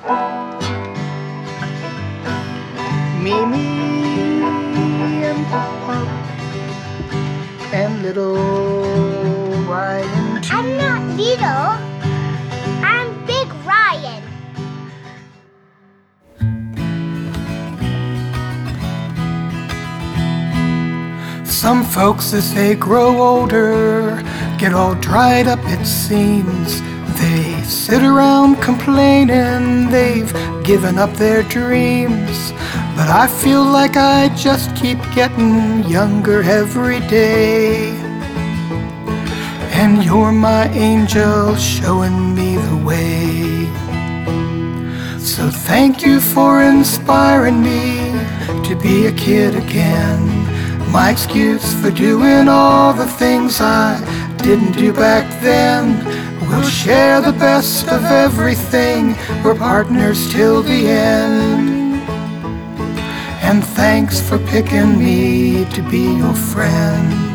Mimi and Pop and little Ryan too. I'm not little. I'm Big Ryan. Some folks, as they grow older, get all dried up, it seems. They sit around complaining they've given up their dreams. But I feel like I just keep getting younger every day. And you're my angel showing me the way. So thank you for inspiring me to be a kid again. My excuse for doing all the things I didn't do back then. We'll share the best of everything. We're partners till the end. And thanks for picking me to be your friend.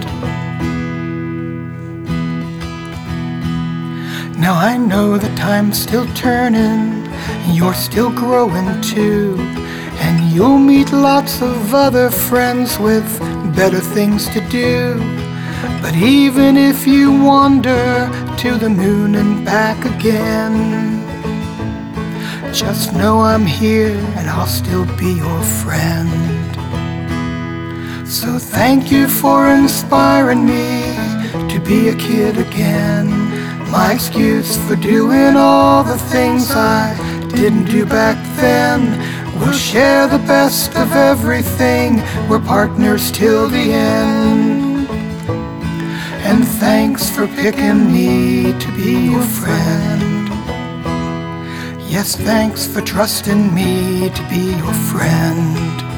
Now I know the time's still turning, and you're still growing too. And you'll meet lots of other friends with better things to do. But even if you wander to the moon and back again, just know I'm here and I'll still be your friend. So thank you for inspiring me to be a kid again. My excuse for doing all the things I didn't do back then. We'll share the best of everything. We're partners till the end. And thanks for picking me to be your friend. Yes, thanks for trusting me to be your friend.